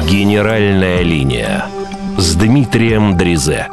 Генеральная линия с Дмитрием Дризе.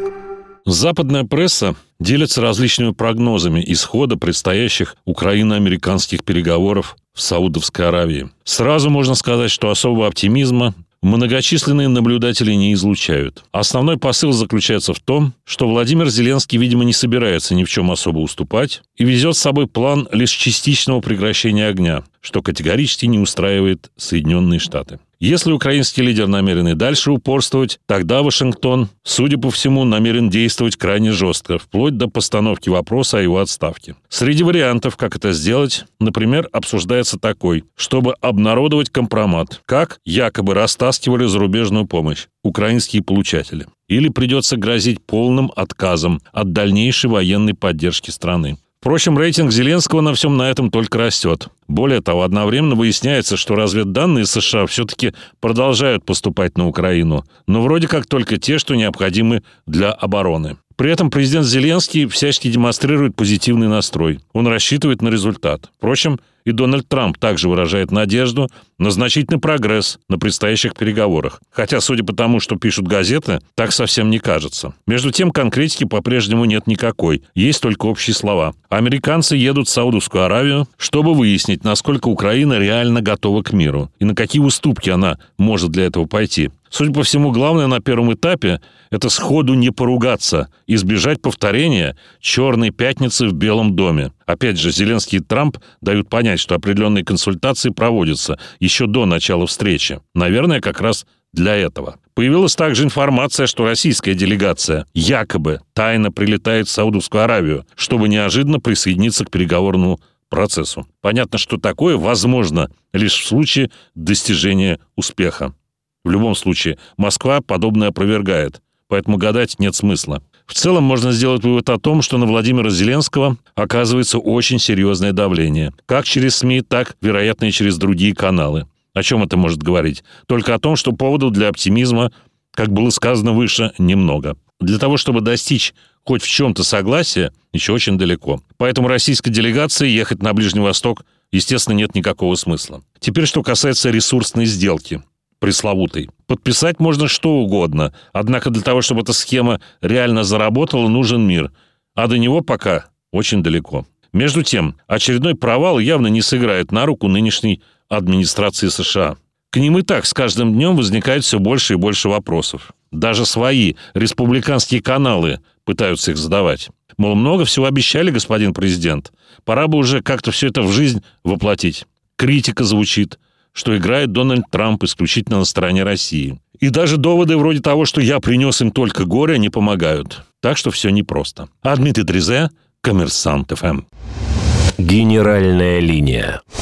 Западная пресса делится различными прогнозами исхода предстоящих украино-американских переговоров в Саудовской Аравии. Сразу можно сказать, что особого оптимизма многочисленные наблюдатели не излучают. Основной посыл заключается в том, что Владимир Зеленский, видимо, не собирается ни в чем особо уступать и везет с собой план лишь частичного прекращения огня, что категорически не устраивает Соединенные Штаты. Если украинский лидер намерен и дальше упорствовать, тогда Вашингтон, судя по всему, намерен действовать крайне жестко, вплоть до постановки вопроса о его отставке. Среди вариантов, как это сделать, например, обсуждается такой, чтобы обнародовать компромат, как якобы растаскивали зарубежную помощь украинские получатели. Или придется грозить полным отказом от дальнейшей военной поддержки страны. Впрочем, рейтинг Зеленского на всем на этом только растет. Более того, одновременно выясняется, что разведданные США все-таки продолжают поступать на Украину, но вроде как только те, что необходимы для обороны. При этом президент Зеленский всячески демонстрирует позитивный настрой. Он рассчитывает на результат. Впрочем, и Дональд Трамп также выражает надежду на значительный прогресс на предстоящих переговорах. Хотя, судя по тому, что пишут газеты, так совсем не кажется. Между тем, конкретики по-прежнему нет никакой. Есть только общие слова. Американцы едут в Саудовскую Аравию, чтобы выяснить, насколько Украина реально готова к миру и на какие уступки она может для этого пойти. Судя по всему, главное на первом этапе – это сходу не поругаться, избежать повторения «Черной пятницы» в Белом доме. Опять же, Зеленский и Трамп дают понять, что определенные консультации проводятся еще до начала встречи. Наверное, как раз для этого. Появилась также информация, что российская делегация якобы тайно прилетает в Саудовскую Аравию, чтобы неожиданно присоединиться к переговорному процессу. Понятно, что такое возможно лишь в случае достижения успеха. В любом случае, Москва подобное опровергает, поэтому гадать нет смысла. В целом можно сделать вывод о том, что на Владимира Зеленского оказывается очень серьезное давление. Как через СМИ, так, вероятно, и через другие каналы. О чем это может говорить? Только о том, что поводов для оптимизма, как было сказано выше, немного. Для того, чтобы достичь хоть в чем-то согласия, еще очень далеко. Поэтому российской делегации ехать на Ближний Восток, естественно, нет никакого смысла. Теперь, что касается ресурсной сделки. Пресловутой. Подписать можно что угодно, однако для того, чтобы эта схема реально заработала, нужен мир, а до него пока очень далеко. Между тем, очередной провал явно не сыграет на руку нынешней администрации США. К ним и так с каждым днем возникает все больше и больше вопросов. Даже свои республиканские каналы пытаются их задавать. Мол, много всего обещали, господин президент. Пора бы уже как-то все это в жизнь воплотить. Критика звучит, что играет Дональд Трамп исключительно на стороне России. И даже доводы вроде того, что я принес им только горе, не помогают. Так что все непросто. А Дмитрий Дризе, Коммерсант ФМ. Генеральная линия.